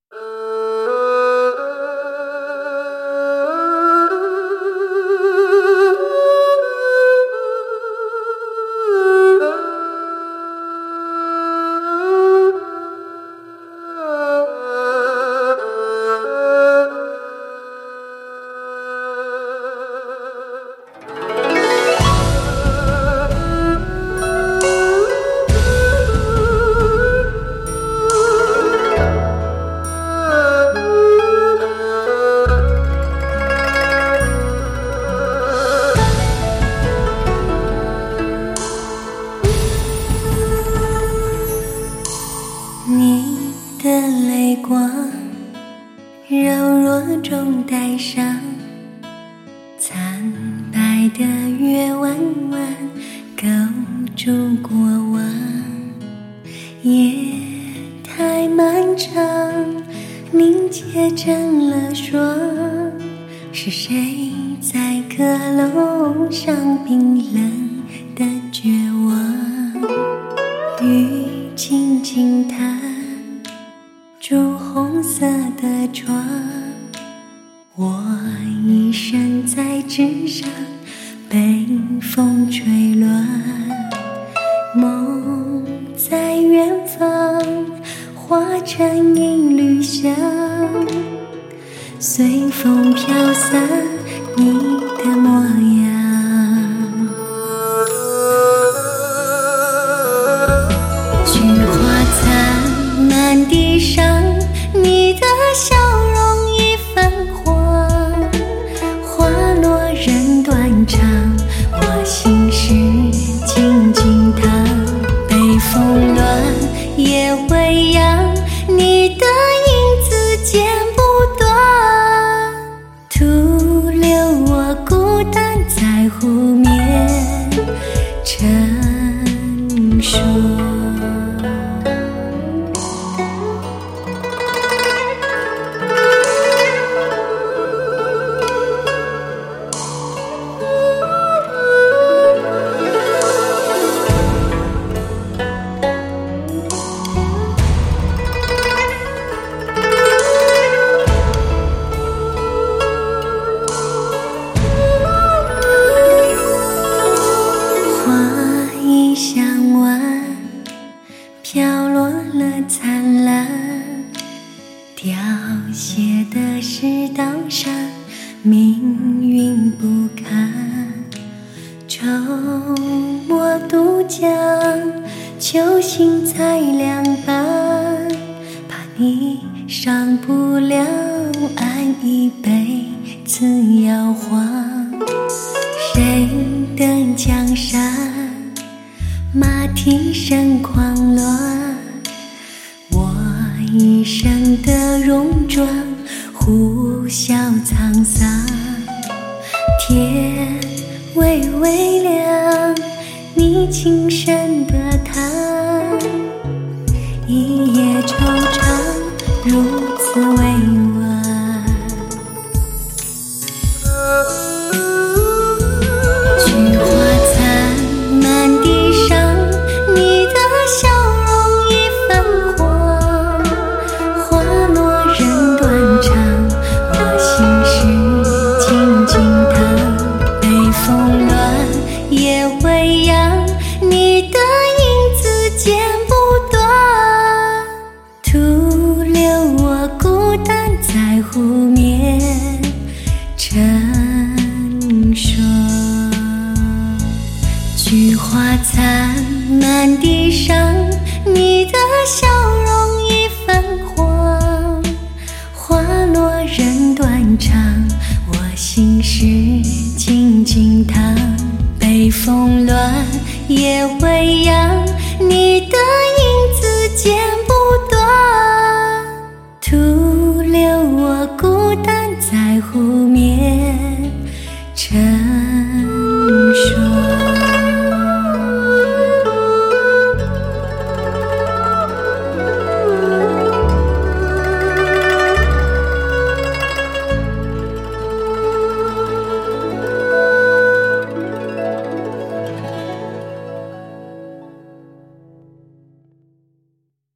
你的泪光柔弱中带伤，惨白的月弯弯勾住过往，夜太漫长，凝结成了霜。是谁在阁楼上冰冷的绝望？雨轻轻弹朱红色的窗，我一身在纸上被风吹乱，梦在远方化成一缕香，随风飘散你的模样。菊花残满地上，你的笑容已泛黄，花落人断肠，我心事静静躺，北风乱夜未央，你的影子剪不断，徒留我孤单在湖面沉睡。向晚飘落了灿烂，凋谢的世道上命运不堪，愁墨渡江，秋心才凉半，怕你上不了岸，一辈子摇晃。谁的江山马蹄声狂乱，我一生的戎装呼啸沧桑，天微微亮，你轻声的叹，一夜惆怅如此委婉。菊花残满地上，你的笑容已泛黄，花落人断肠，我心事静静躺，北风乱夜未央，你的影子剪不断，徒留我孤单在湖面沉睡。菊花残满地